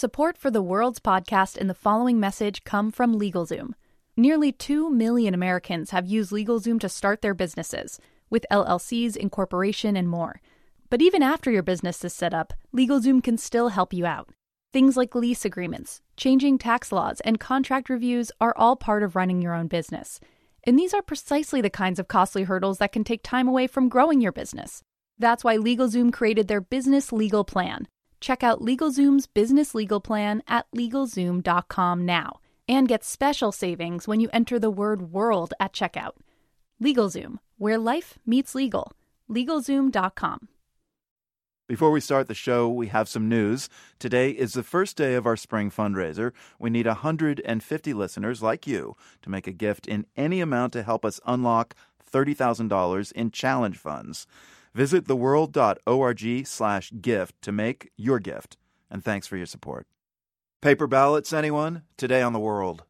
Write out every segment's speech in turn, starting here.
Support for the World's podcast and the following message come from LegalZoom. Nearly 2 million Americans have used LegalZoom to start their businesses, with LLCs, incorporation, and more. But even after your business is set up, LegalZoom can still help you out. Things like lease agreements, changing tax laws, and contract reviews are all part of running your own business. And these are precisely the kinds of costly hurdles that can take time away from growing your business. That's why LegalZoom created their Business Legal Plan. Check out LegalZoom's Business Legal Plan at LegalZoom.com now and get special savings when you enter the word WORLD at checkout. LegalZoom, where life meets legal. LegalZoom.com. Before we start the show, we have some news. Today is the first day of our spring fundraiser. We need 150 listeners like you to make a gift in any amount to help us unlock $30,000 in challenge funds. Visit theworld.org/gift to make your gift. And thanks for your support. Paper ballots, anyone? Today on The World.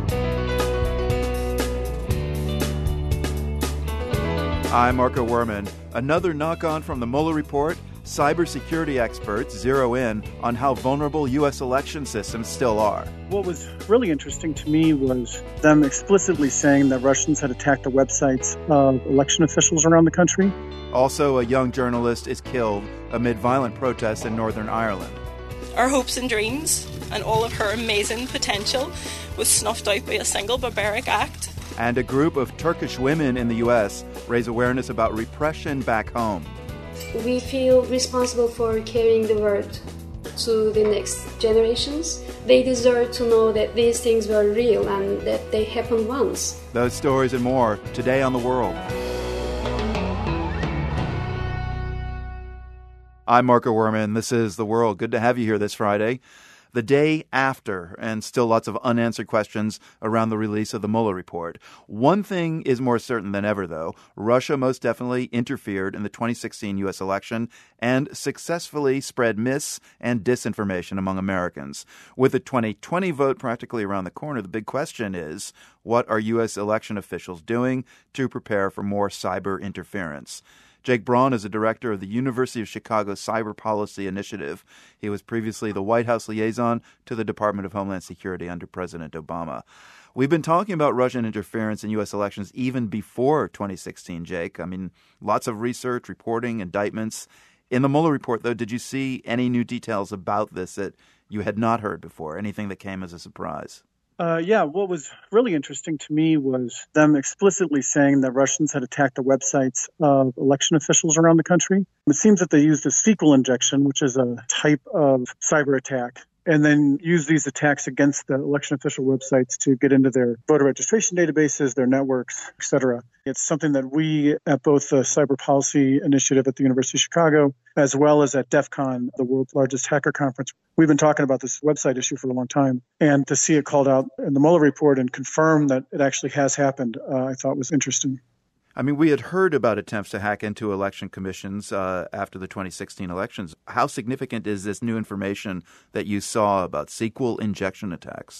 I'm Marco Werman. Another knock-on from the Mueller report. Cybersecurity experts zero in on how vulnerable U.S. election systems still are. What was really interesting to me was them explicitly saying that Russians had attacked the websites of election officials around the country. Also, a young journalist is killed amid violent protests in Northern Ireland. Our hopes and dreams and all of her amazing potential was snuffed out by a single barbaric act. And a group of Turkish women in the U.S. raise awareness about repression back home. We feel responsible for carrying the word to the next generations. They deserve to know that these things were real and that they happened once. Those stories and more today on The World. I'm Marco Werman. This is The World. Good to have you here this Friday. The day after, and still lots of unanswered questions around the release of the Mueller report. One thing is more certain than ever, though. Russia most definitely interfered in the 2016 U.S. election and successfully spread mis- and disinformation among Americans. With the 2020 vote practically around the corner, the big question is, what are U.S. election officials doing to prepare for more cyber interference? Jake Braun is a director of the University of Chicago Cyber Policy Initiative. He was previously the White House liaison to the Department of Homeland Security under President Obama. We've been talking about Russian interference in U.S. elections even before 2016, Jake. I mean, lots of research, reporting, indictments. In the Mueller report, though, did you see any new details about this that you had not heard before, anything that came as a surprise? What was really interesting to me was them explicitly saying that Russians had attacked the websites of election officials around the country. It seems that they used a SQL injection, which is a type of cyber attack, and then use these attacks against the election official websites to get into their voter registration databases, their networks, etc. It's something that we at both the Cyber Policy Initiative at the University of Chicago, as well as at DEF CON, the world's largest hacker conference, we've been talking about this website issue for a long time. And to see it called out in the Mueller report and confirm that it actually has happened, I thought was interesting. I mean, we had heard about attempts to hack into election commissions after the 2016 elections. How significant is this new information that you saw about SQL injection attacks?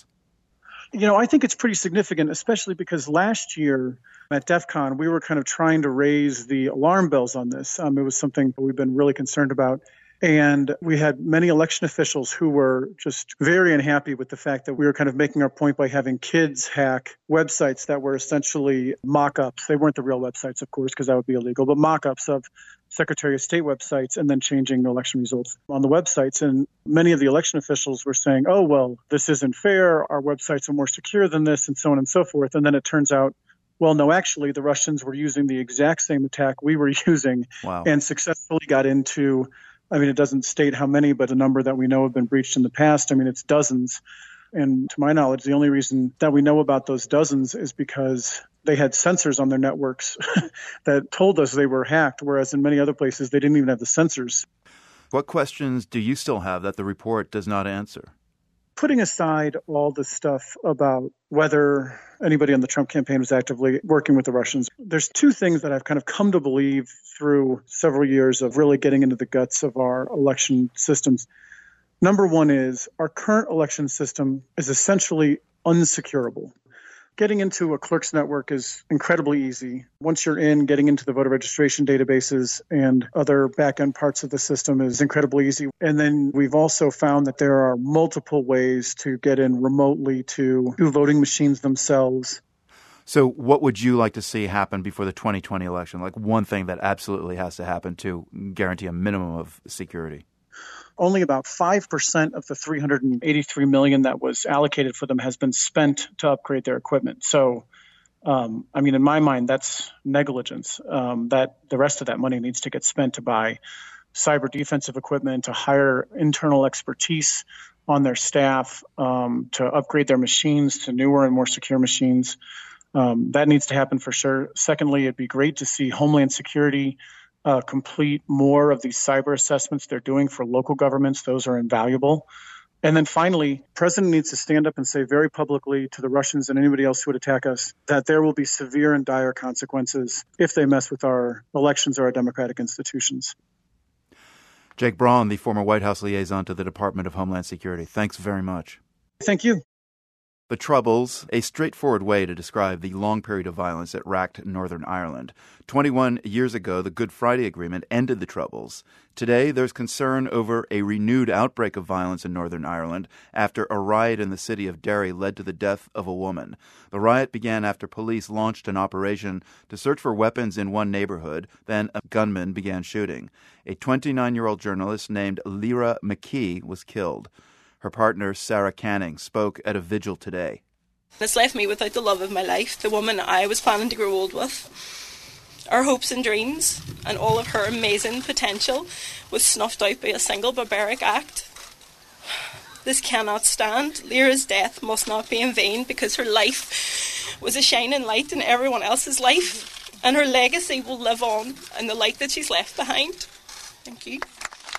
I think it's pretty significant, especially because last year at DEF CON, we were kind of trying to raise the alarm bells on this. It was something we've been really concerned about. And we had many election officials who were just very unhappy with the fact that we were kind of making our point by having kids hack websites that were essentially mock-ups. They weren't the real websites, of course, because that would be illegal, but mock-ups of Secretary of State websites and then changing the election results on the websites. And many of the election officials were saying, oh, well, this isn't fair. Our websites are more secure than this, and so on and so forth. And then it turns out, well, no, actually, the Russians were using the exact same attack we were using. Wow. And successfully got into, it doesn't state how many, but a number that we know have been breached in the past. It's dozens. And to my knowledge, the only reason that we know about those dozens is because they had sensors on their networks that told us they were hacked, whereas in many other places, they didn't even have the sensors. What questions do you still have that the report does not answer? Putting aside all the stuff about whether anybody on the Trump campaign was actively working with the Russians, there's two things that I've kind of come to believe through several years of really getting into the guts of our election systems. Number one is our current election system is essentially unsecurable. Getting into a clerk's network is incredibly easy. Once you're in, getting into the voter registration databases and other back-end parts of the system is incredibly easy. And then we've also found that there are multiple ways to get in remotely to voting machines themselves. So what would you like to see happen before the 2020 election? Like one thing that absolutely has to happen to guarantee a minimum of security? Only about 5% of the $383 million that was allocated for them has been spent to upgrade their equipment. So, in my mind, that's negligence. That the rest of that money needs to get spent to buy cyber defensive equipment, to hire internal expertise on their staff, to upgrade their machines to newer and more secure machines. That needs to happen for sure. Secondly, it'd be great to see Homeland Security complete more of these cyber assessments they're doing for local governments. Those are invaluable. And then finally, the president needs to stand up and say very publicly to the Russians and anybody else who would attack us that there will be severe and dire consequences if they mess with our elections or our democratic institutions. Jake Braun, the former White House liaison to the Department of Homeland Security. Thanks very much. Thank you. The Troubles, a straightforward way to describe the long period of violence that racked Northern Ireland. 21 years ago, the Good Friday Agreement ended the Troubles. Today, there's concern over a renewed outbreak of violence in Northern Ireland after a riot in the city of Derry led to the death of a woman. The riot began after police launched an operation to search for weapons in one neighborhood. Then a gunman began shooting. A 29-year-old journalist named Lyra McKee was killed. Her partner, Sarah Canning, spoke at a vigil today. It's left me without the love of my life, the woman I was planning to grow old with. Our hopes and dreams and all of her amazing potential was snuffed out by a single barbaric act. This cannot stand. Lyra's death must not be in vain because her life was a shining light in everyone else's life, and her legacy will live on in the light that she's left behind. Thank you.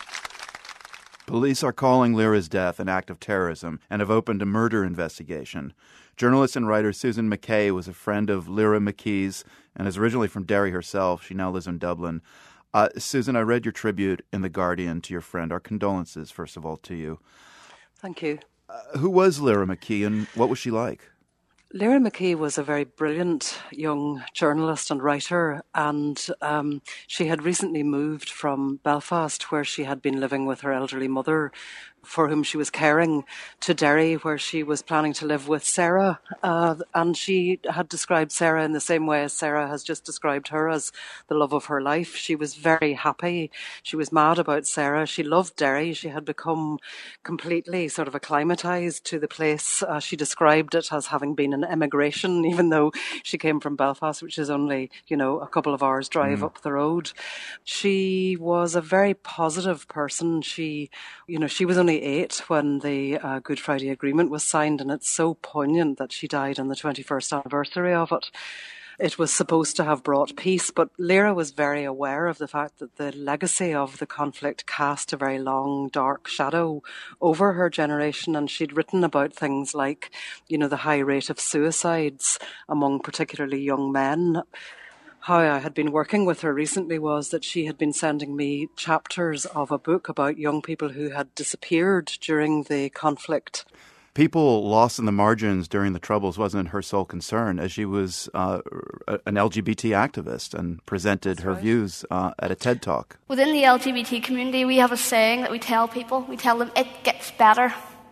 Police are calling Lyra's death an act of terrorism and have opened a murder investigation. Journalist and writer Susan McKay was a friend of Lyra McKee's and is originally from Derry herself. She now lives in Dublin. Susan, I read your tribute in The Guardian to your friend. Our condolences, first of all, to you. Thank you. Who was Lyra McKee and what was she like? Lyra McKee was a very brilliant young journalist and writer, and she had recently moved from Belfast, where she had been living with her elderly mother, for whom she was caring, to Derry, where she was planning to live with Sarah. And she had described Sarah in the same way as Sarah has just described her, as the love of her life. She was very happy. She was mad about Sarah. She loved Derry. She had become completely sort of acclimatized to the place. She described it as having been an emigration, even though she came from Belfast, which is only, a couple of hours drive up the road. She was a very positive person. She was only 8 when the Good Friday Agreement was signed, and it's so poignant that she died on the 21st anniversary of it. It was supposed to have brought peace, but Lyra was very aware of the fact that the legacy of the conflict cast a very long, dark shadow over her generation, and she'd written about things like, the high rate of suicides among particularly young men. How I had been working with her recently was that she had been sending me chapters of a book about young people who had disappeared during the conflict. People lost in the margins during the Troubles wasn't her sole concern, as she was an LGBT activist and presented her views at a TED Talk. Within the LGBT community, we have a saying that we tell people. We tell them, it gets better.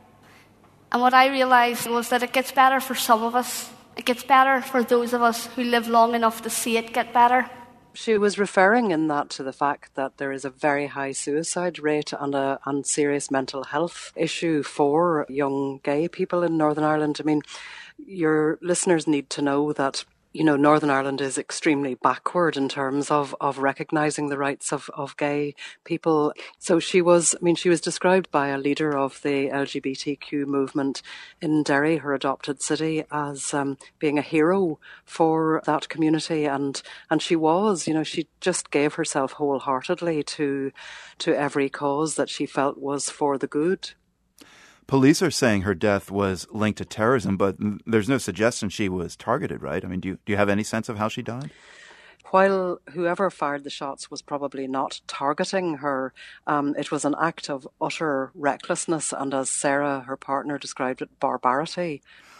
And what I realised was that it gets better for some of us. It gets better for those of us who live long enough to see it get better. She was referring in that to the fact that there is a very high suicide rate and serious mental health issue for young gay people in Northern Ireland. I mean, your listeners need to know that Northern Ireland is extremely backward in terms of recognising the rights of gay people. So she was described by a leader of the LGBTQ movement in Derry, her adopted city, as being a hero for that community. And she was, she just gave herself wholeheartedly to every cause that she felt was for the good. Police are saying her death was linked to terrorism, but there's no suggestion she was targeted, right? I mean, do you have any sense of how she died? While whoever fired the shots was probably not targeting her, it was an act of utter recklessness and, as Sarah, her partner, described it, barbarity.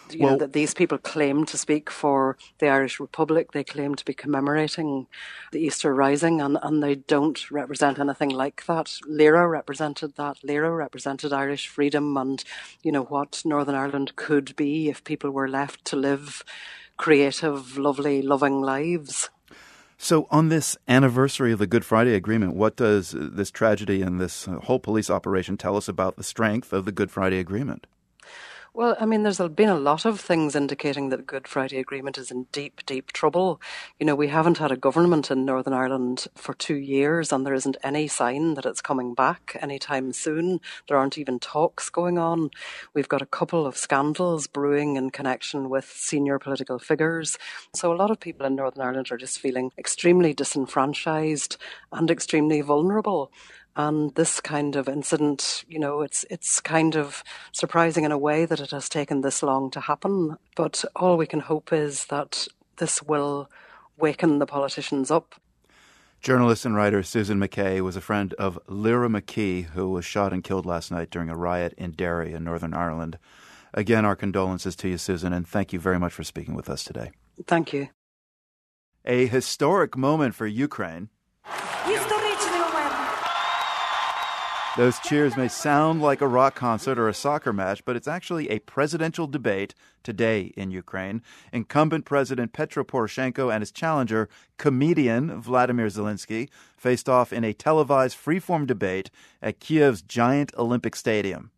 You know, that these people claim to speak for the Irish Republic. They claim to be commemorating the Easter Rising, and they don't represent anything like that. Lera represented that. Lera represented Irish freedom and, you know, what Northern Ireland could be if people were left to live creative, lovely, loving lives. So on this anniversary of the Good Friday Agreement, what does this tragedy and this whole police operation tell us about the strength of the Good Friday Agreement? Well, I mean, there's been a lot of things indicating that the Good Friday Agreement is in deep, deep trouble. You know, we haven't had a government in Northern Ireland for 2 years, and there isn't any sign that it's coming back anytime soon. There aren't even talks going on. We've got a couple of scandals brewing in connection with senior political figures. So a lot of people in Northern Ireland are just feeling extremely disenfranchised and extremely vulnerable. And this kind of incident, you know, it's kind of surprising in a way that it has taken this long to happen. But all we can hope is that this will waken the politicians up. Journalist and writer Susan McKay was a friend of Lyra McKee, who was shot and killed last night during a riot in Derry in Northern Ireland. Again, our condolences to you, Susan, and thank you very much for speaking with us today. Thank you. A historic moment for Ukraine. Those cheers may sound like a rock concert or a soccer match, but it's actually a presidential debate today in Ukraine. Incumbent President Petro Poroshenko and his challenger, comedian Vladimir Zelensky, faced off in a televised freeform debate at Kiev's giant Olympic Stadium.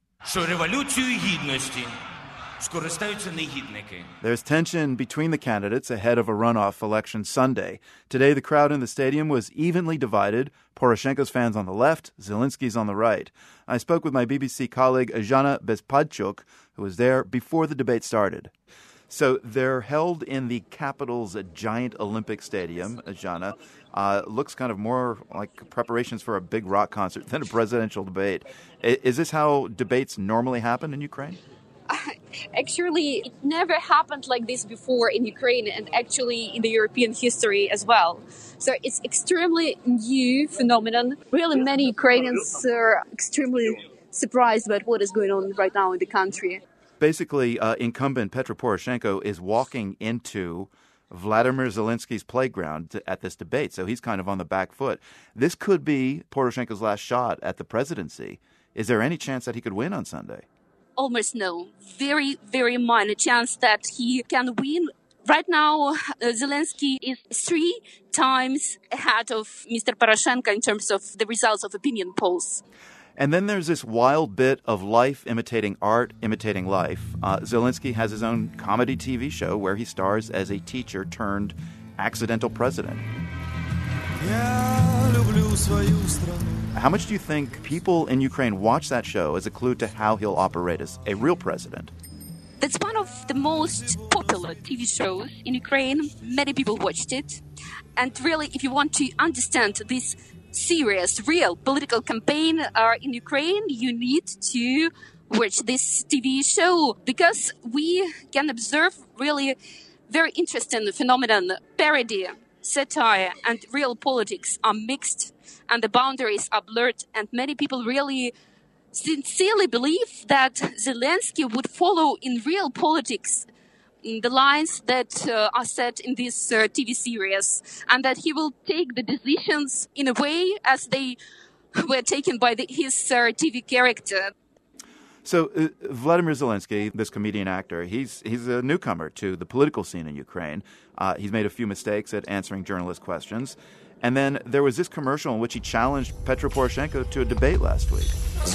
There's tension between the candidates ahead of a runoff election Sunday. Today, the crowd in the stadium was evenly divided. Poroshenko's fans on the left, Zelensky's on the right. I spoke with my BBC colleague Azhana Bezpadchuk, who was there before the debate started. So they're held in the capital's giant Olympic Stadium, Azhana. Looks kind of more like preparations for a big rock concert than a presidential debate. Is this how debates normally happen in Ukraine? Actually, it never happened like this before in Ukraine and actually in the European history as well. So it's extremely new phenomenon. Really many Ukrainians are extremely surprised about what is going on right now in the country. Basically, incumbent Petro Poroshenko is walking into Vladimir Zelensky's playground at this debate, so he's kind of on the back foot. This could be Poroshenko's last shot at the presidency. Is there any chance that he could win on Sunday? Almost no. Very, very minor chance that he can win. Right now, Zelensky is 3 times ahead of Mr. Poroshenko in terms of the results of opinion polls. And then there's this wild bit of life imitating art, imitating life. Zelensky has his own comedy TV show where he stars as a teacher turned accidental president. How much do you think people in Ukraine watch that show as a clue to how he'll operate as a real president? That's one of the most popular TV shows in Ukraine. Many people watched it. And really, if you want to understand this serious, real political campaign in Ukraine, you need to watch this TV show because we can observe really very interesting phenomenon. Parody, satire, and real politics are mixed and the boundaries are blurred, and many people really sincerely believe that Zelensky would follow in real politics the lines that are set in this TV series, and that he will take the decisions in a way as they were taken by his TV character. So Vladimir Zelensky, this comedian actor, he's a newcomer to the political scene in Ukraine. He's made a few mistakes at answering journalist questions. And then there was this commercial in which he challenged Petro Poroshenko to a debate last week.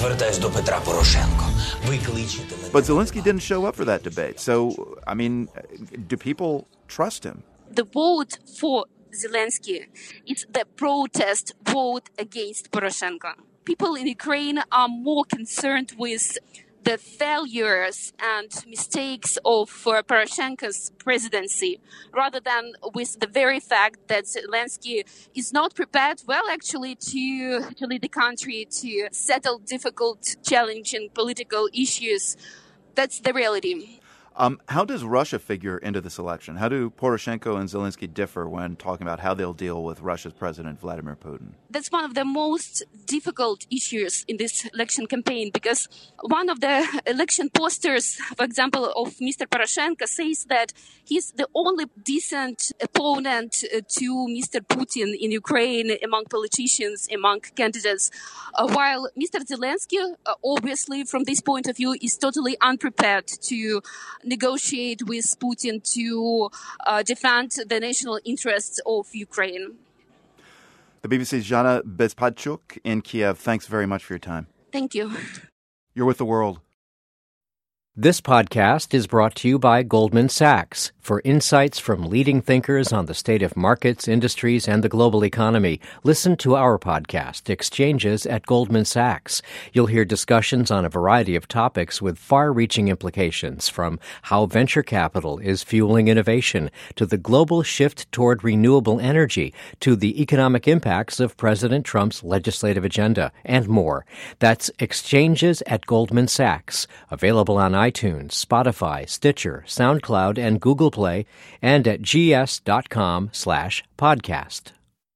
But Zelensky didn't show up for that debate. So, I mean, do people trust him? The vote for Zelensky is the protest vote against Poroshenko. People in Ukraine are more concerned with the failures and mistakes of Poroshenko's presidency, rather than with the very fact that Zelensky is not prepared well, actually, to lead the country, to settle difficult, challenging political issues. That's the reality. How does Russia figure into this election? How do Poroshenko and Zelensky differ when talking about how they'll deal with Russia's President Vladimir Putin? That's one of the most difficult issues in this election campaign, because one of the election posters, for example, of Mr. Poroshenko says that he's the only decent opponent to Mr. Putin in Ukraine among politicians, among candidates, while Mr. Zelensky, obviously, from this point of view, is totally unprepared to negotiate with Putin to defend the national interests of Ukraine. The BBC's Jana Bezpadchuk in Kiev. Thanks very much for your time. Thank you. You're with The World. This podcast is brought to you by Goldman Sachs. For insights from leading thinkers on the state of markets, industries, and the global economy, listen to our podcast, Exchanges at Goldman Sachs. You'll hear discussions on a variety of topics with far-reaching implications, from how venture capital is fueling innovation, to the global shift toward renewable energy, to the economic impacts of President Trump's legislative agenda, and more. That's Exchanges at Goldman Sachs, available on iTunes, Spotify, Stitcher, SoundCloud, and Google Play, and at gs.com/podcast.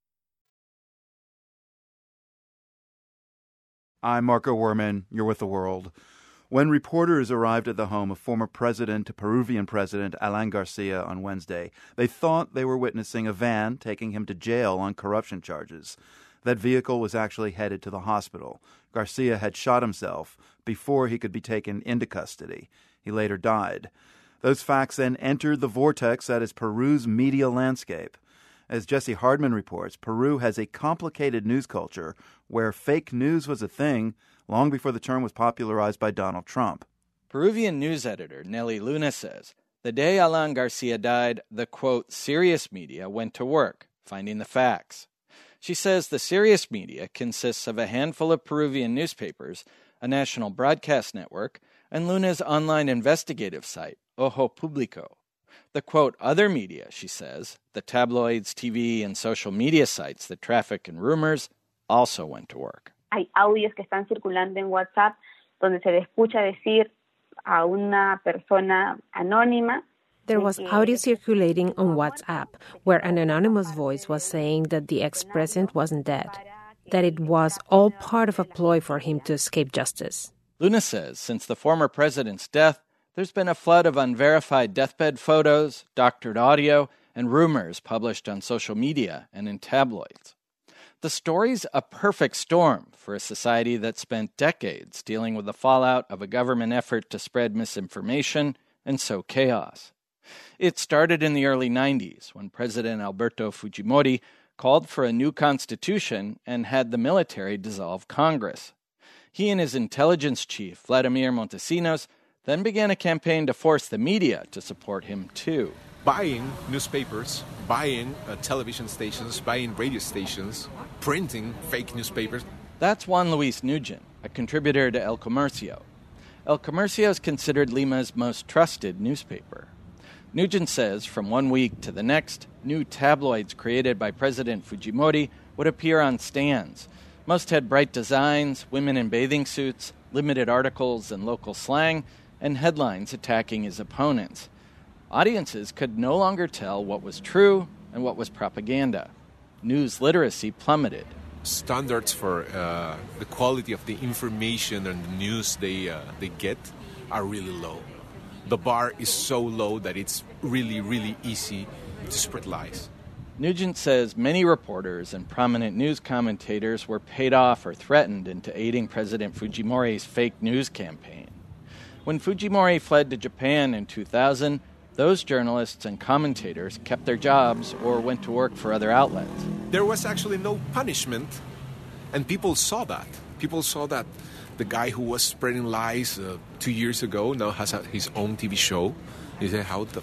I'm Marco Werman. You're with The World. When reporters arrived at the home of former Peruvian President Alan Garcia on Wednesday, they thought they were witnessing a van taking him to jail on corruption charges. That vehicle was actually headed to the hospital. Garcia had shot himself before he could be taken into custody. He later died. Those facts then entered the vortex that is Peru's media landscape. As Jesse Hardman reports, Peru has a complicated news culture where fake news was a thing long before the term was popularized by Donald Trump. Peruvian news editor Nelly Luna says, the day Alan Garcia died, the, quote, serious media went to work, finding the facts. She says the serious media consists of a handful of Peruvian newspapers, a national broadcast network, and Luna's online investigative site, Ojo Publico. The, quote, other media, she says, the tabloids, TV, and social media sites that traffic in rumors, also went to work. Hay audios que están circulando en WhatsApp donde se le escucha decir a una persona anónima. There was audio circulating on WhatsApp where an anonymous voice was saying that the ex-president wasn't dead, that it was all part of a ploy for him to escape justice. Luna says since the former president's death, there's been a flood of unverified deathbed photos, doctored audio, and rumors published on social media and in tabloids. The story's a perfect storm for a society that spent decades dealing with the fallout of a government effort to spread misinformation and sow chaos. It started in the early 90s when President Alberto Fujimori called for a new constitution and had the military dissolve Congress. He and his intelligence chief, Vladimir Montesinos, then began a campaign to force the media to support him too. Buying newspapers, buying television stations, buying radio stations, printing fake newspapers. That's Juan Luis Nugent, a contributor to El Comercio. El Comercio is considered Lima's most trusted newspaper. Nugent says from one week to the next, new tabloids created by President Fujimori would appear on stands. Most had bright designs, women in bathing suits, limited articles and local slang, and headlines attacking his opponents. Audiences could no longer tell what was true and what was propaganda. News literacy plummeted. Standards for the quality of the information and the news they get are really low. The bar is so low that it's really, really easy to spread lies. Nugent says many reporters and prominent news commentators were paid off or threatened into aiding President Fujimori's fake news campaign. When Fujimori fled to Japan in 2000, those journalists and commentators kept their jobs or went to work for other outlets. There was actually no punishment, and people saw that. People saw that the guy who was spreading lies 2 years ago now has his own TV show. They say,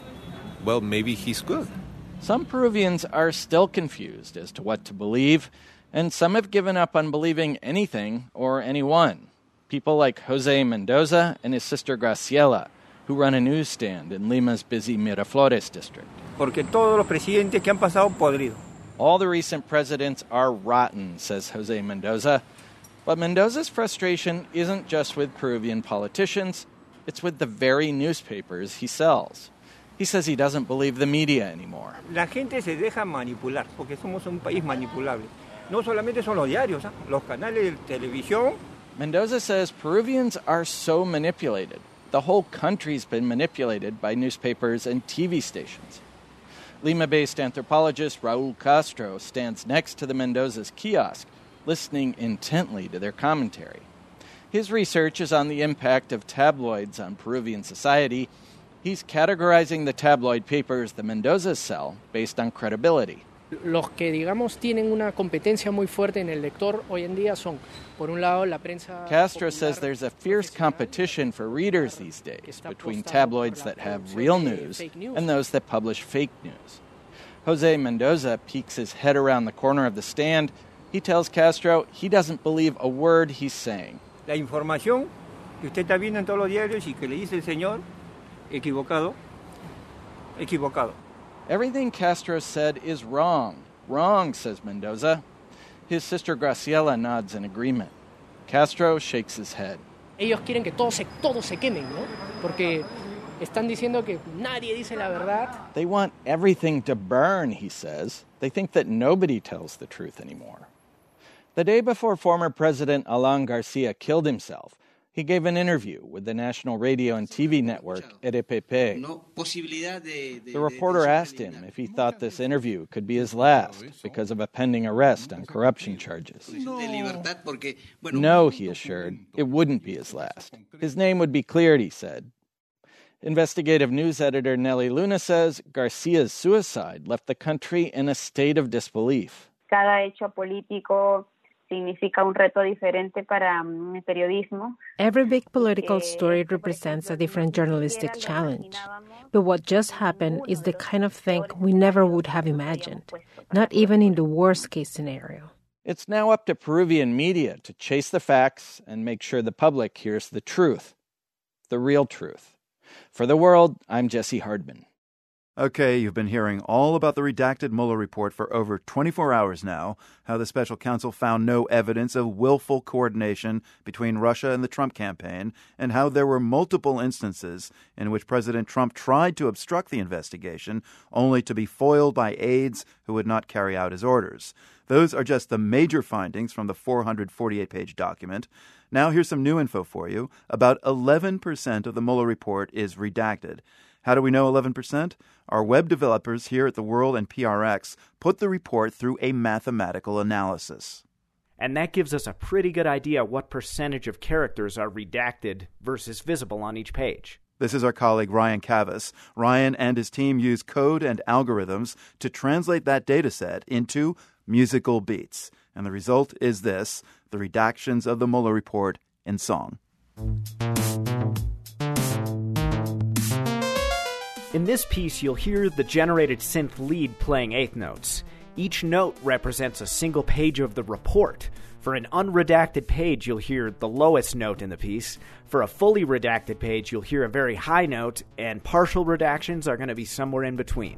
well, maybe he's good. Some Peruvians are still confused as to what to believe, and some have given up on believing anything or anyone. People like Jose Mendoza and his sister Graciela, who run a newsstand in Lima's busy Miraflores district. Porque todos los presidentes que han pasado podridos. All the recent presidents are rotten, says Jose Mendoza. But Mendoza's frustration isn't just with Peruvian politicians. It's with the very newspapers he sells. He says he doesn't believe the media anymore. La gente se deja manipular, porque somos un país manipulable. No solamente son los diarios, los canales de televisión. Mendoza says Peruvians are so manipulated. The whole country's been manipulated by newspapers and TV stations. Lima-based anthropologist Raul Castro stands next to the Mendoza's kiosk, listening intently to their commentary. His research is on the impact of tabloids on Peruvian society. He's categorizing the tabloid papers the Mendozas sell based on credibility. Los que, digamos, tienen una competencia muy fuerte en el lector hoy en día son, por un lado, la prensa. Castro says there's a fierce competition for readers these days between tabloids that have real news and those that publish fake news. Jose Mendoza peeks his head around the corner of the stand. He tells Castro he doesn't believe a word he's saying. La información que usted está viendo en todos los diarios y que le dice el señor, equivocado. Everything Castro said is wrong. Wrong, says Mendoza. His sister Graciela nods in agreement. Castro shakes his head. Ellos quieren que todos se quemen, ¿no? Porque están diciendo que nadie dice la verdad. They want everything to burn, he says. They think that nobody tells the truth anymore. The day before former President Alan Garcia killed himself, he gave an interview with the national radio and TV network RPP. The reporter asked him if he thought this interview could be his last because of a pending arrest on corruption charges. No, he assured, it wouldn't be his last. His name would be cleared, he said. Investigative news editor Nelly Luna says Garcia's suicide left the country in a state of disbelief. Cada hecho político significa un reto diferente para el periodismo. Every big political story represents a different journalistic challenge. But what just happened is the kind of thing we never would have imagined, not even in the worst-case scenario. It's now up to Peruvian media to chase the facts and make sure the public hears the truth, the real truth. For The World, I'm Jesse Hardman. Okay, you've been hearing all about the redacted Mueller report for over 24 hours now, how the special counsel found no evidence of willful coordination between Russia and the Trump campaign, and how there were multiple instances in which President Trump tried to obstruct the investigation, only to be foiled by aides who would not carry out his orders. Those are just the major findings from the 448-page document. Now here's some new info for you. About 11% of the Mueller report is redacted. How do we know 11%? Our web developers here at The World and PRX put the report through a mathematical analysis. And that gives us a pretty good idea what percentage of characters are redacted versus visible on each page. This is our colleague Ryan Kavis. Ryan and his team use code and algorithms to translate that data set into musical beats. And the result is this, the redactions of the Mueller report in song. In this piece, you'll hear the generated synth lead playing eighth notes. Each note represents a single page of the report. For an unredacted page, you'll hear the lowest note in the piece. For a fully redacted page, you'll hear a very high note, and partial redactions are going to be somewhere in between.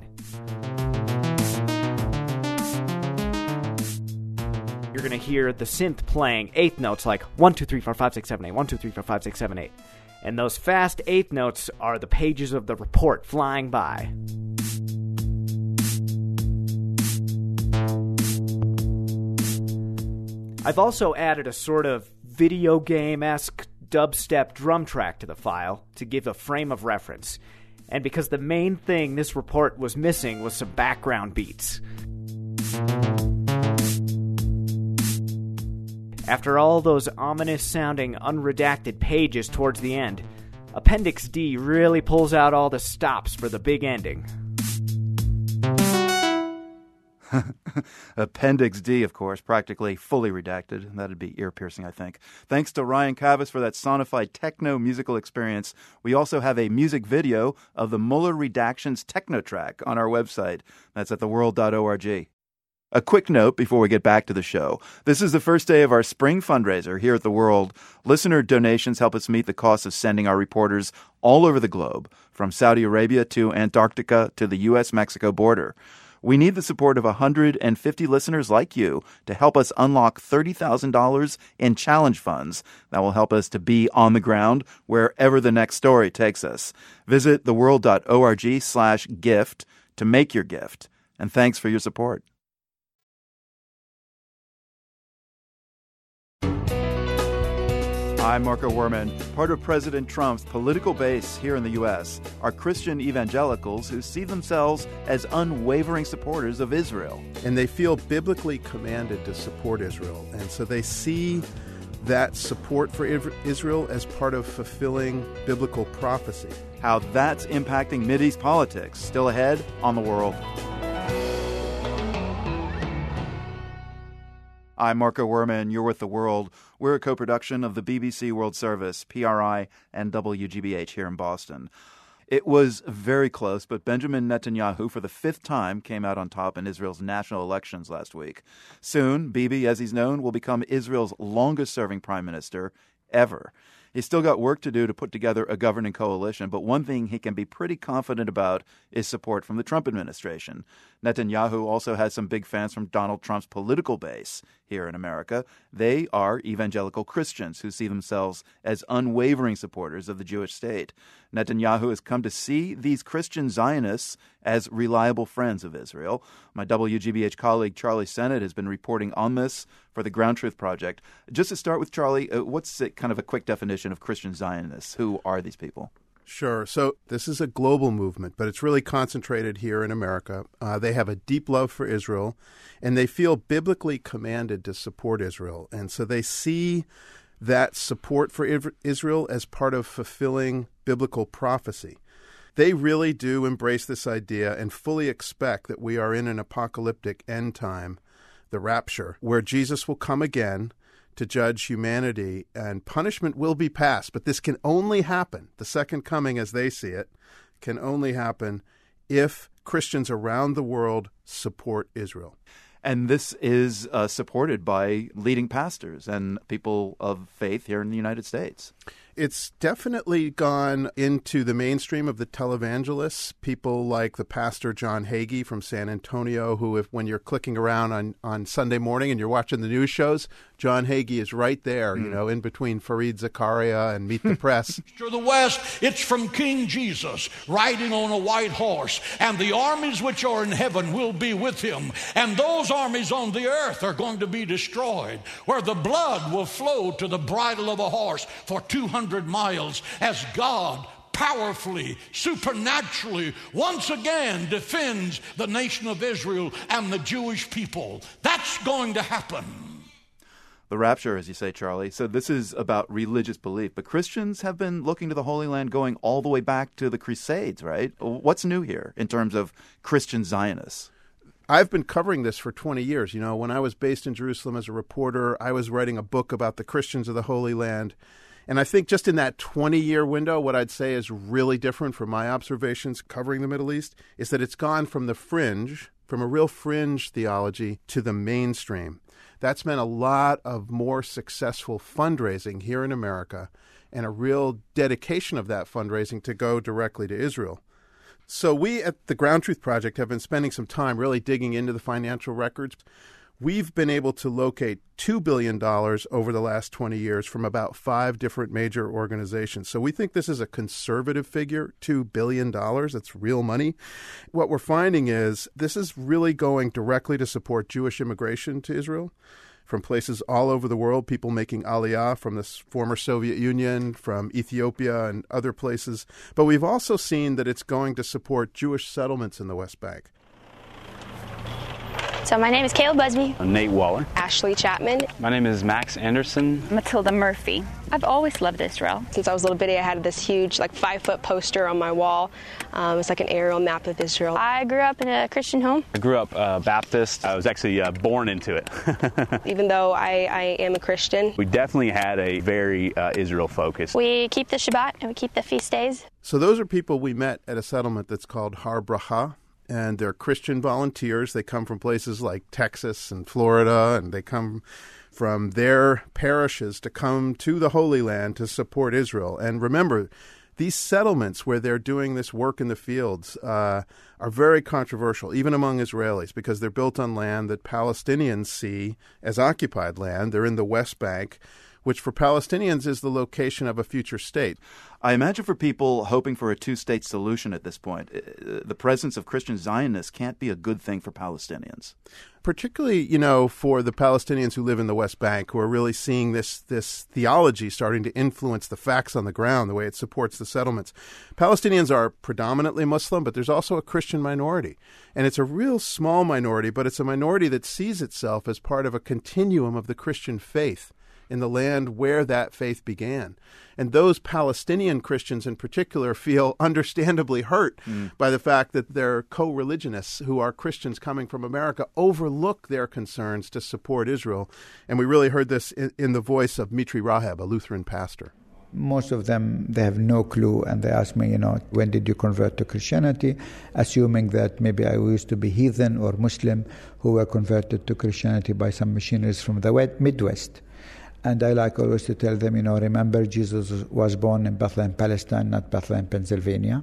You're going to hear the synth playing eighth notes like 1, 2, 3, 4, 5, 6, 7, 8, 1, 2, 3, 4, 5, 6, 7, 8. And those fast eighth notes are the pages of the report flying by. I've also added a sort of video game-esque dubstep drum track to the file to give a frame of reference. And because the main thing this report was missing was some background beats. After all those ominous-sounding, unredacted pages towards the end, Appendix D really pulls out all the stops for the big ending. Appendix D, of course, practically fully redacted. That'd be ear-piercing, I think. Thanks to Ryan Kavis for that sonified techno-musical experience. We also have a music video of the Mueller Redactions techno track on our website. That's at theworld.org. A quick note before we get back to the show. This is the first day of our spring fundraiser here at The World. Listener donations help us meet the cost of sending our reporters all over the globe, from Saudi Arabia to Antarctica to the U.S.-Mexico border. We need the support of 150 listeners like you to help us unlock $30,000 in challenge funds that will help us to be on the ground wherever the next story takes us. Visit theworld.org/gift to make your gift. And thanks for your support. I'm Marco Werman. Part of President Trump's political base here in the U.S. are Christian evangelicals who see themselves as unwavering supporters of Israel. And they feel biblically commanded to support Israel. And so they see that support for Israel as part of fulfilling biblical prophecy. How that's impacting Mideast politics. Still ahead on The World. I'm Marco Werman. You're with The World. We're a co-production of the BBC World Service, PRI, and WGBH here in Boston. It was very close, but Benjamin Netanyahu, for the fifth time, came out on top in Israel's national elections last week. Soon, Bibi, as he's known, will become Israel's longest-serving prime minister ever. He's still got work to do to put together a governing coalition, but one thing he can be pretty confident about is support from the Trump administration. Netanyahu also has some big fans from Donald Trump's political base here in America. They are evangelical Christians who see themselves as unwavering supporters of the Jewish state. Netanyahu has come to see these Christian Zionists as reliable friends of Israel. My WGBH colleague Charlie Sennett has been reporting on this for the Ground Truth Project. Just to start with, Charlie, what's kind of a quick definition of Christian Zionists? Who are these people? Sure. So this is a global movement, but it's really concentrated here in America. They have a deep love for Israel, and they feel biblically commanded to support Israel. And so they see that support for Israel as part of fulfilling biblical prophecy. They really do embrace this idea and fully expect that we are in an apocalyptic end time, the rapture, where Jesus will come again to judge humanity, and punishment will be passed. But this can only happen, the second coming as they see it, can only happen if Christians around the world support Israel. And this is supported by leading pastors and people of faith here in the United States. It's definitely gone into the mainstream of the televangelists, people like the pastor John Hagee from San Antonio, who, when you're clicking around on Sunday morning and you're watching the news shows, John Hagee is right there, in between Fareed Zakaria and Meet the Press. To the west, it's from King Jesus, riding on a white horse, and the armies which are in heaven will be with him, and those armies on the earth are going to be destroyed, where the blood will flow to the bridle of a horse for 200 miles, as God powerfully, supernaturally, once again defends the nation of Israel and the Jewish people. That's going to happen. The rapture, as you say, Charlie. So this is about religious belief. But Christians have been looking to the Holy Land going all the way back to the Crusades, right? What's new here in terms of Christian Zionists? I've been covering this for 20 years. When I was based in Jerusalem as a reporter, I was writing a book about the Christians of the Holy Land. And I think just in that 20-year window, what I'd say is really different from my observations covering the Middle East is that it's gone from the fringe, from a real fringe theology, to the mainstream. That's meant a lot of more successful fundraising here in America and a real dedication of that fundraising to go directly to Israel. So we at the Ground Truth Project have been spending some time really digging into the financial records. We've been able to locate $2 billion over the last 20 years from about 5 different major organizations. So we think this is a conservative figure, $2 billion. That's real money. What we're finding is this is really going directly to support Jewish immigration to Israel from places all over the world, people making aliyah from the former Soviet Union, from Ethiopia and other places. But we've also seen that it's going to support Jewish settlements in the West Bank. So my name is Caleb Busby. I'm Nate Waller. Ashley Chapman. My name is Max Anderson. Matilda Murphy. I've always loved Israel. Since I was a little bitty, I had this huge, 5-foot poster on my wall. It's like an aerial map of Israel. I grew up in a Christian home. I grew up Baptist. I was actually born into it. Even though I am a Christian. We definitely had a very Israel focus. We keep the Shabbat and we keep the feast days. So those are people we met at a settlement that's called Har Bracha. And they're Christian volunteers. They come from places like Texas and Florida, and they come from their parishes to come to the Holy Land to support Israel. And remember, these settlements where they're doing this work in the fields are very controversial, even among Israelis, because they're built on land that Palestinians see as occupied land. They're in the West Bank, which for Palestinians is the location of a future state. I imagine for people hoping for a two-state solution at this point, the presence of Christian Zionists can't be a good thing for Palestinians. Particularly, for the Palestinians who live in the West Bank, who are really seeing this theology starting to influence the facts on the ground, the way it supports the settlements. Palestinians are predominantly Muslim, but there's also a Christian minority. And it's a real small minority, but it's a minority that sees itself as part of a continuum of the Christian faith in the land where that faith began. And those Palestinian Christians in particular feel understandably hurt by the fact that their co-religionists who are Christians coming from America overlook their concerns to support Israel. And we really heard this in the voice of Mitri Raheb, a Lutheran pastor. Most of them, they have no clue, and they ask me, when did you convert to Christianity, assuming that maybe I used to be heathen or Muslim who were converted to Christianity by some missionaries from the Midwest. And I like always to tell them, remember Jesus was born in Bethlehem, Palestine, not Bethlehem, Pennsylvania.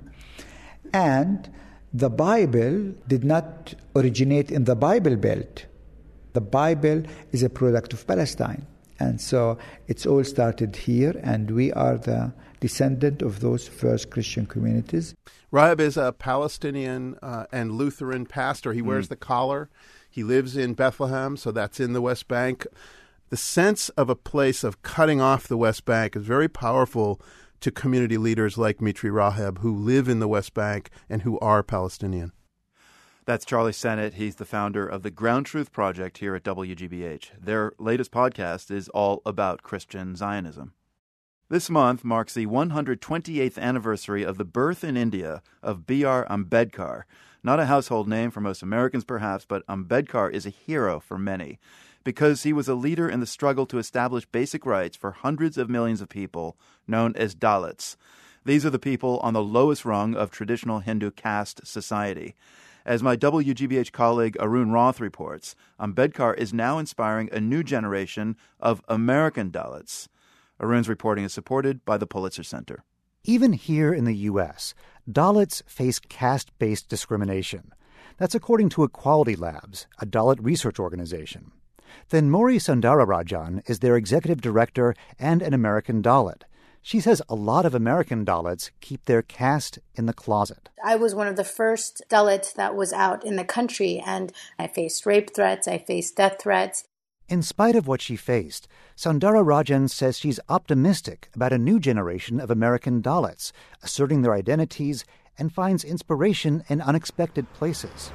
And the Bible did not originate in the Bible Belt. The Bible is a product of Palestine. And so it's all started here, and we are the descendant of those first Christian communities. Raheb is a Palestinian and Lutheran pastor. He wears the collar. He lives in Bethlehem, so that's in the West Bank. The sense of a place of cutting off the West Bank is very powerful to community leaders like Mitri Raheb, who live in the West Bank and who are Palestinian. That's Charlie Sennett. He's the founder of the Ground Truth Project here at WGBH. Their latest podcast is all about Christian Zionism. This month marks the 128th anniversary of the birth in India of B.R. Ambedkar. Not a household name for most Americans, perhaps, but Ambedkar is a hero for many, because he was a leader in the struggle to establish basic rights for hundreds of millions of people known as Dalits. These are the people on the lowest rung of traditional Hindu caste society. As my WGBH colleague Arun Roth reports, Ambedkar is now inspiring a new generation of American Dalits. Arun's reporting is supported by the Pulitzer Center. Even here in the U.S., Dalits face caste-based discrimination. That's according to Equality Labs, a Dalit research organization. Thenmozhi Sundararajan is their executive director and an American Dalit. She says a lot of American Dalits keep their caste in the closet. I was one of the first Dalits that was out in the country, and I faced rape threats, I faced death threats. In spite of what she faced, Sundararajan says she's optimistic about a new generation of American Dalits, asserting their identities, and finds inspiration in unexpected places.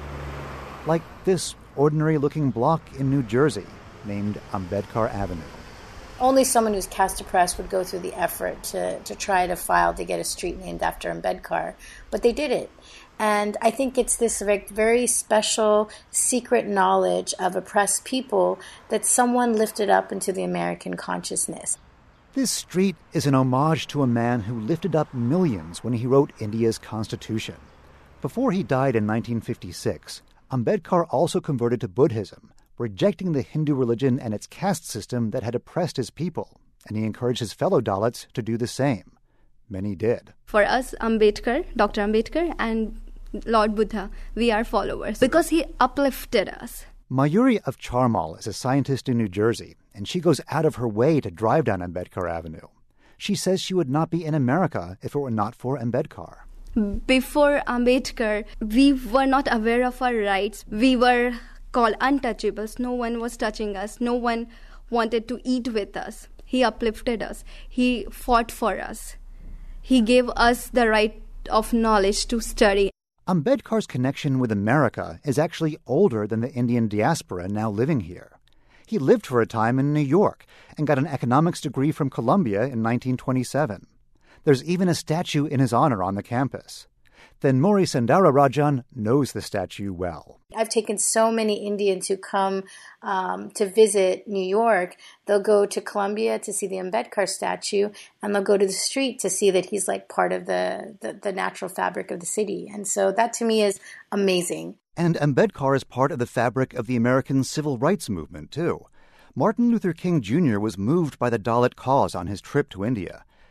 Like this ordinary-looking block in New Jersey named Ambedkar Avenue. Only someone who's caste oppressed would go through the effort to try to file to get a street named after Ambedkar, but they did it. And I think it's this very special, secret knowledge of oppressed people that someone lifted up into the American consciousness. This street is an homage to a man who lifted up millions when he wrote India's constitution. Before he died in 1956, Ambedkar also converted to Buddhism, rejecting the Hindu religion and its caste system that had oppressed his people, and he encouraged his fellow Dalits to do the same. Many did. For us, Ambedkar, Dr. Ambedkar, and Lord Buddha, we are followers because he uplifted us. Mayuri of Charmal is a scientist in New Jersey, and she goes out of her way to drive down Ambedkar Avenue. She says she would not be in America if it were not for Ambedkar. Before Ambedkar, we were not aware of our rights. We were called untouchables. No one was touching us. No one wanted to eat with us. He uplifted us. He fought for us. He gave us the right of knowledge to study. Ambedkar's connection with America is actually older than the Indian diaspora now living here. He lived for a time in New York and got an economics degree from Columbia in 1927. There's even a statue in his honor on the campus. Thenmozhi Sundararajan knows the statue well. I've taken so many Indians who come to visit New York. They'll go to Columbia to see the Ambedkar statue, and they'll go to the street to see that he's like part of the natural fabric of the city. And so that to me is amazing. And Ambedkar is part of the fabric of the American civil rights movement, too. Martin Luther King Jr. was moved by the Dalit cause on his trip to India,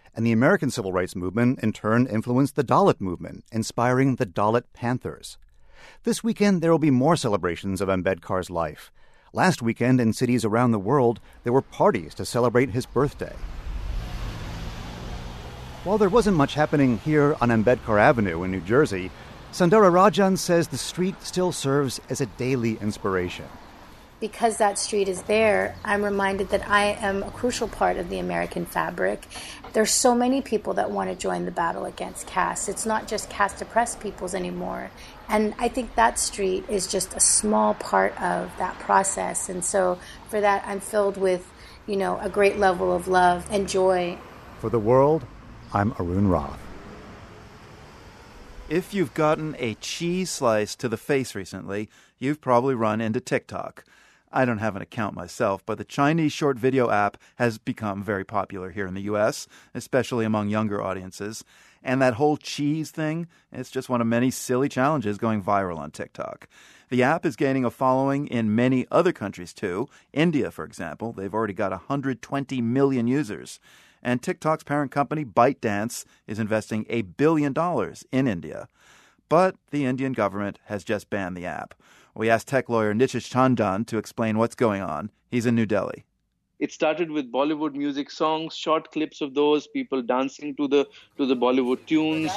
And the American civil rights movement, in turn, influenced the Dalit movement, inspiring the Dalit Panthers. This weekend, there will be more celebrations of Ambedkar's life. Last weekend, in cities around the world, there were parties to celebrate his birthday. While there wasn't much happening here on Ambedkar Avenue in New Jersey, Sundara Rajan says the street still serves as a daily inspiration. Because that street is there, I'm reminded that I am a crucial part of the American fabric. There's so many people that want to join the battle against caste. It's not just caste-oppressed peoples anymore. And I think that street is just a small part of that process. And so for that, I'm filled with, a great level of love and joy. For The World, I'm Arun Roth. If you've gotten a cheese slice to the face recently, you've probably run into TikTok. I don't have an account myself, but the Chinese short video app has become very popular here in the U.S., especially among younger audiences. And that whole cheese thing, it's just one of many silly challenges going viral on TikTok. The app is gaining a following in many other countries, too. India, for example, they've already got 120 million users. And TikTok's parent company, ByteDance, is investing $1 billion in India. But the Indian government has just banned the app. We asked tech lawyer Nitish Chandan to explain what's going on. He's in New Delhi. It started with Bollywood music songs, short clips of those, people dancing to the Bollywood tunes.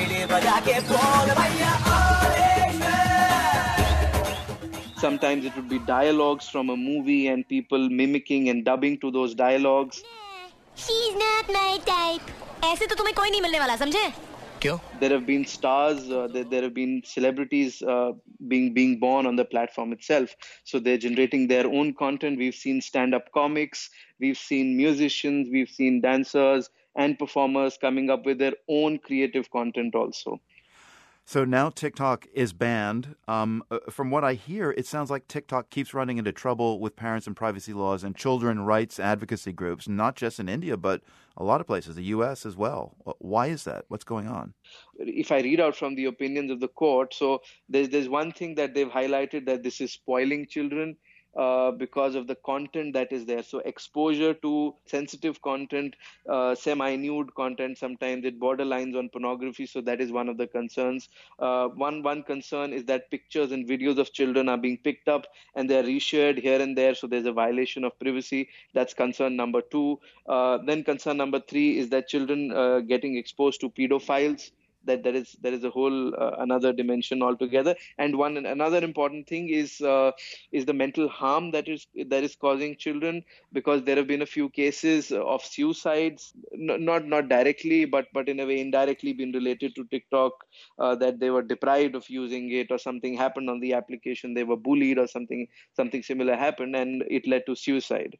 Sometimes it would be dialogues from a movie and people mimicking and dubbing to those dialogues. She's not my type. ऐसे तो तुम्हें कोई नहीं मिलने वाला, समझे? क्यों? There have been stars, there have been celebrities being born on the platform itself. So they're generating their own content. We've seen stand-up comics, we've seen musicians, we've seen dancers and performers coming up with their own creative content also. So now TikTok is banned. From what I hear, it sounds like TikTok keeps running into trouble with parents and privacy laws and children rights advocacy groups, not just in India, but a lot of places, the U.S. as well. Why is that? What's going on? If I read out from the opinions of the court, so there's one thing that they've highlighted, that this is spoiling children. Because of the content that is there. So exposure to sensitive content, semi-nude content, sometimes it borderlines on pornography. So that is one of the concerns. One concern is that pictures and videos of children are being picked up and they're reshared here and there. So there's a violation of privacy. That's concern number 2. Then concern number 3 is that children getting exposed to pedophiles. That there is a whole another dimension altogether, and another important thing is the mental harm that is causing children, because there have been a few cases of suicides, not directly, but in a way indirectly been related to TikTok, that they were deprived of using it, or something happened on the application, they were bullied, or something similar happened, and it led to suicide.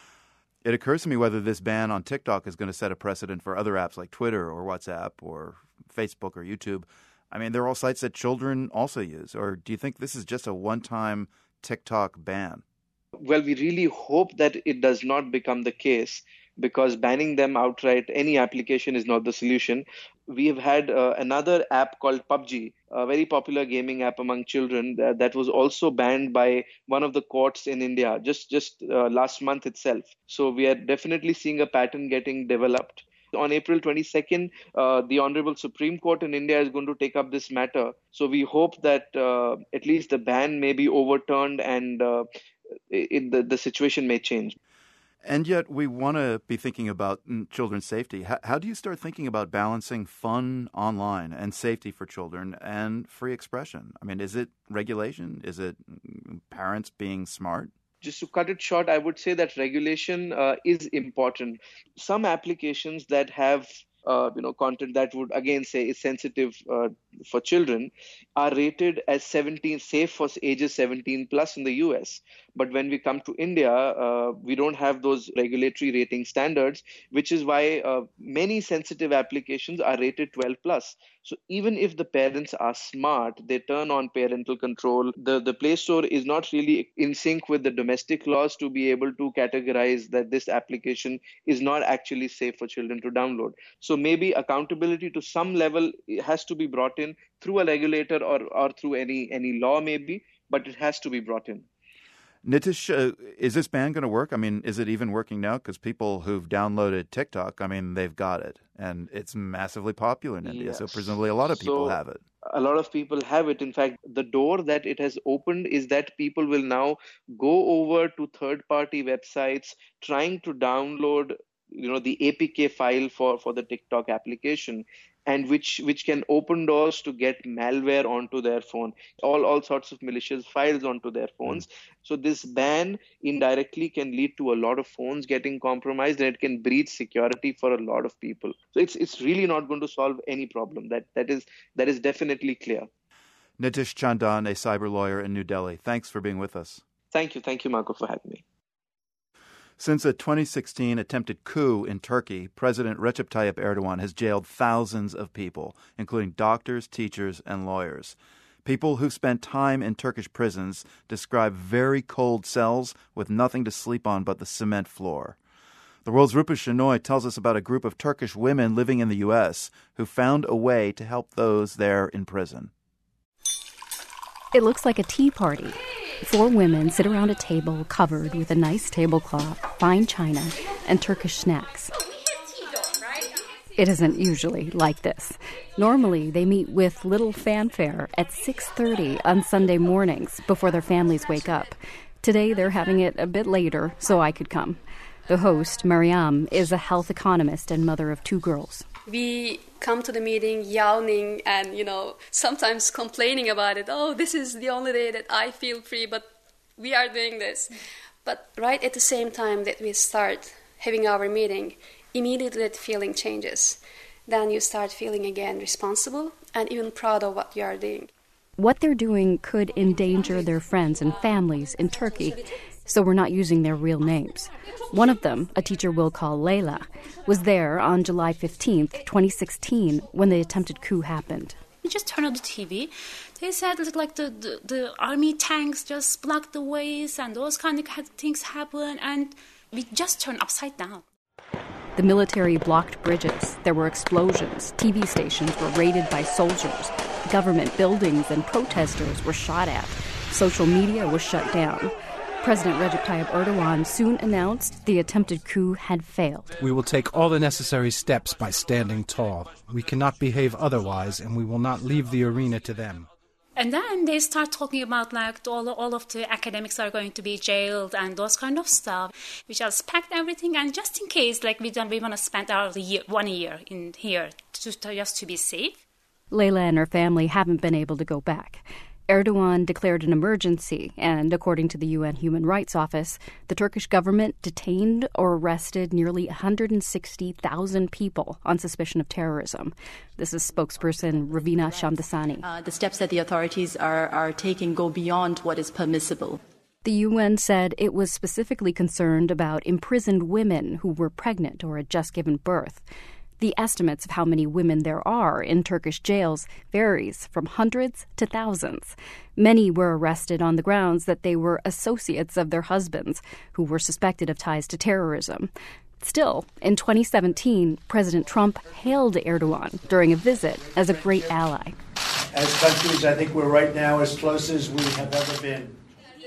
It occurs to me whether this ban on TikTok is going to set a precedent for other apps like Twitter or WhatsApp or Facebook or YouTube. I mean, they're all sites that children also use. Or do you think this is just a one-time TikTok ban? Well, we really hope that it does not become the case, because banning them outright, any application, is not the solution. We have had another app called PUBG, a very popular gaming app among children, that was also banned by one of the courts in India just last month itself. So we are definitely seeing a pattern getting developed. On April 22nd, the Honorable Supreme Court in India is going to take up this matter. So we hope that at least the ban may be overturned and the situation may change. And yet we want to be thinking about children's safety. How do you start thinking about balancing fun online and safety for children and free expression? I mean, is it regulation? Is it parents being smart? Just to cut it short, I would say that regulation is important. Some applications that have content that would again say is sensitive for children are rated as safe for ages 17 plus in the US. But when we come to India, we don't have those regulatory rating standards, which is why many sensitive applications are rated 12 plus. So even if the parents are smart, they turn on parental control. The Play Store is not really in sync with the domestic laws to be able to categorize that this application is not actually safe for children to download. So maybe accountability to some level has to be brought in through a regulator or through any law maybe, but it has to be brought in. Nitish, is this ban going to work? I mean, is it even working now? Because people who've downloaded TikTok, I mean, they've got it. And it's massively popular in India, so presumably a lot of people have it. A lot of people have it. In fact, the door that it has opened is that people will now go over to third-party websites trying to download, the APK file for the TikTok application, and which can open doors to get malware onto their phone, all sorts of malicious files onto their phones. So this ban indirectly can lead to a lot of phones getting compromised, and it can breach security for a lot of people. So it's really not going to solve any problem. That is definitely clear. Nitish Chandan, a cyber lawyer in New Delhi. Thanks for being with us. Thank you, Marco, for having me. Since a 2016 attempted coup in Turkey, President Recep Tayyip Erdogan has jailed thousands of people, including doctors, teachers, and lawyers. People who've spent time in Turkish prisons describe very cold cells with nothing to sleep on but the cement floor. The World's Rupa Shenoy tells us about a group of Turkish women living in the U.S. who found a way to help those there in prison. It looks like a tea party. 4 women sit around a table covered with a nice tablecloth, fine china, and Turkish snacks. It isn't usually like this. Normally, they meet with little fanfare at 6:30 on Sunday mornings before their families wake up. Today, they're having it a bit later, so I could come. The host, Mariam, is a health economist and mother of 2 girls. We come to the meeting yawning and, sometimes complaining about it. Oh, this is the only day that I feel free, but we are doing this. But right at the same time that we start having our meeting, immediately that feeling changes. Then you start feeling again responsible and even proud of what you are doing. What they're doing could endanger their friends and families in Turkey, so we're not using their real names. One of them, a teacher we'll call Layla, was there on July 15th, 2016, when the attempted coup happened. We just turned on the TV. They said like the army tanks just blocked the ways and those kind of things happen, and we just turned upside down. The military blocked bridges. There were explosions. TV stations were raided by soldiers. Government buildings and protesters were shot at. Social media was shut down. President Recep Tayyip Erdogan soon announced the attempted coup had failed. We will take all the necessary steps by standing tall. We cannot behave otherwise, and we will not leave the arena to them. And then they start talking about all of the academics are going to be jailed and those kind of stuff. We just packed everything, and just in case, we want to spend our 1 year in here just to be safe. Layla and her family haven't been able to go back. Erdogan declared an emergency, and according to the UN Human Rights Office, the Turkish government detained or arrested nearly 160,000 people on suspicion of terrorism. This is spokesperson Ravina Shamdasani. The steps that the authorities are taking go beyond what is permissible. The UN said it was specifically concerned about imprisoned women who were pregnant or had just given birth. The estimates of how many women there are in Turkish jails varies from hundreds to thousands. Many were arrested on the grounds that they were associates of their husbands, who were suspected of ties to terrorism. Still, in 2017, President Trump hailed Erdogan during a visit as a great ally. As countries, I think we're right now as close as we have ever been.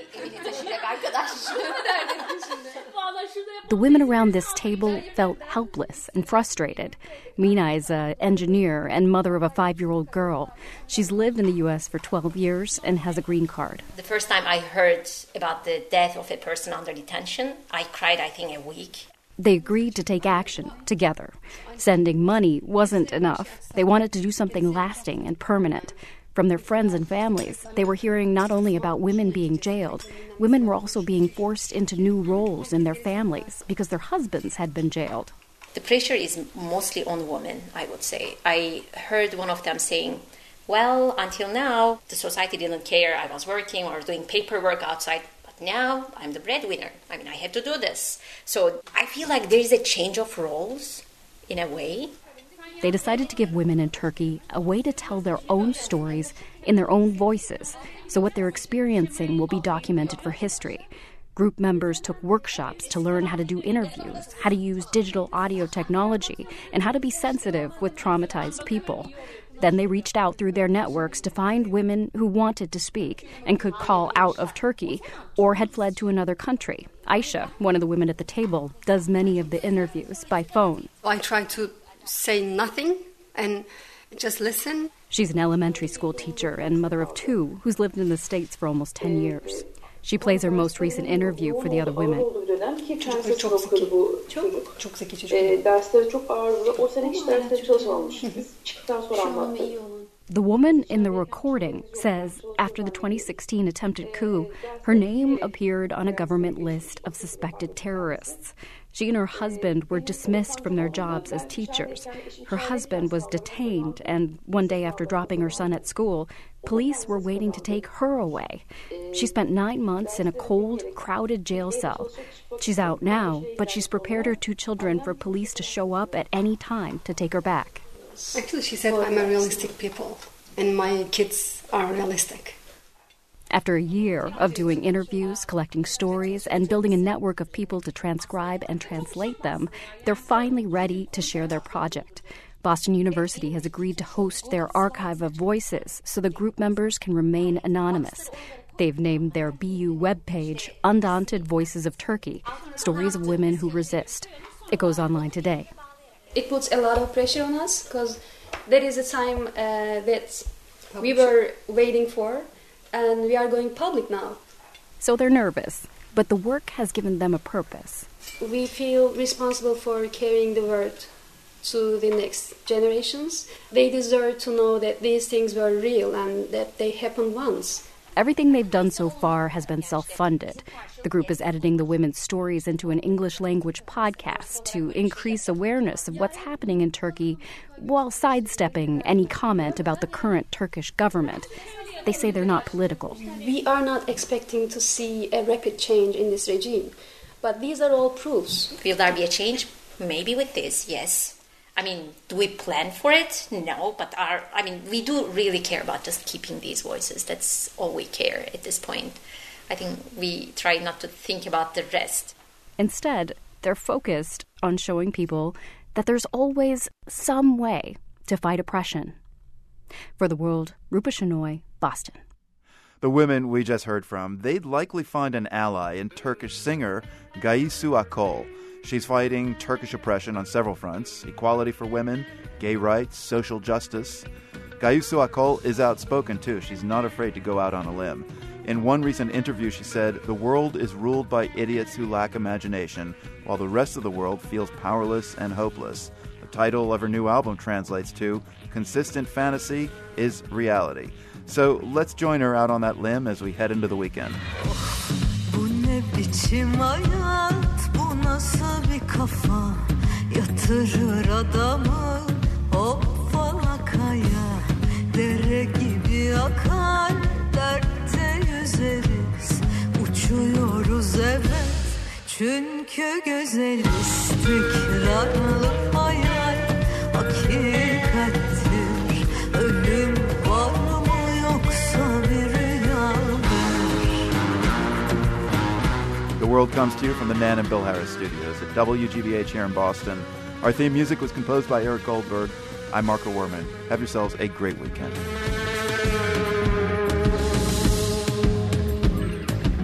The women around this table felt helpless and frustrated. Mina is an engineer and mother of a 5-year-old girl. She's lived in the U.S. for 12 years and has a green card. The first time I heard about the death of a person under detention, I cried, I think, a week. They agreed to take action together. Sending money wasn't enough. They wanted to do something lasting and permanent. From their friends and families, they were hearing not only about women being jailed, women were also being forced into new roles in their families because their husbands had been jailed. The pressure is mostly on women, I would say. I heard one of them saying, well, until now, the society didn't care. I was working or doing paperwork outside. But now I'm the breadwinner. I had to do this. So I feel like there is a change of roles in a way. They decided to give women in Turkey a way to tell their own stories in their own voices, so what they're experiencing will be documented for history. Group members took workshops to learn how to do interviews, how to use digital audio technology, and how to be sensitive with traumatized people. Then they reached out through their networks to find women who wanted to speak and could call out of Turkey or had fled to another country. Aisha, one of the women at the table, does many of the interviews by phone. I try to say nothing and just listen. She's an elementary school teacher and mother of 2 who's lived in the States for almost 10 years. She plays her most recent interview for the other women. The woman in the recording says after the 2016 attempted coup, her name appeared on a government list of suspected terrorists. She and her husband were dismissed from their jobs as teachers. Her husband was detained, and one day after dropping her son at school, police were waiting to take her away. She spent 9 months in a cold, crowded jail cell. She's out now, but she's prepared her 2 children for police to show up at any time to take her back. Actually, she said, I'm a realistic people, and my kids are realistic. After a year of doing interviews, collecting stories, and building a network of people to transcribe and translate them, they're finally ready to share their project. Boston University has agreed to host their archive of voices so the group members can remain anonymous. They've named their BU webpage Undaunted Voices of Turkey, Stories of Women Who Resist. It goes online today. It puts a lot of pressure on us because there is a time that we were waiting for, and we are going public now. So they're nervous, but the work has given them a purpose. We feel responsible for carrying the word to the next generations. They deserve to know that these things were real and that they happened once. Everything they've done so far has been self-funded. The group is editing the women's stories into an English-language podcast to increase awareness of what's happening in Turkey while sidestepping any comment about the current Turkish government. They say they're not political. We are not expecting to see a rapid change in this regime, but these are all proofs. Will there be a change? Maybe with this, yes. I mean, do we plan for it? No, but we do really care about just keeping these voices. That's all we care at this point. I think we try not to think about the rest. Instead, they're focused on showing people that there's always some way to fight oppression. For The World, Rupa Shenoy, Boston. The women we just heard from, they'd likely find an ally in Turkish singer Gayisu Akol. She's fighting Turkish oppression on several fronts: equality for women, gay rights, social justice. Gayisu Akol is outspoken, too. She's not afraid to go out on a limb. In one recent interview, she said, "The world is ruled by idiots who lack imagination, while the rest of the world feels powerless and hopeless." The title of her new album translates to "Consistent Fantasy is Reality." So let's join her out on that limb as we head into the weekend. Nasıl bir kafa yatırır adamı hoppalakaya dere gibi akar dertte yüzeriz uçuyoruz evet çünkü güzeliz tekrarlı hayal hakikattir ölüm var mı yoksa bir rüya. The World comes to you from the Nan and Bill Harris studios at WGBH here in Boston. Our theme music was composed by Eric Goldberg. I'm Marco Werman. Have yourselves a great weekend.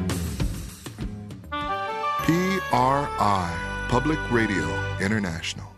PRI, Public Radio International.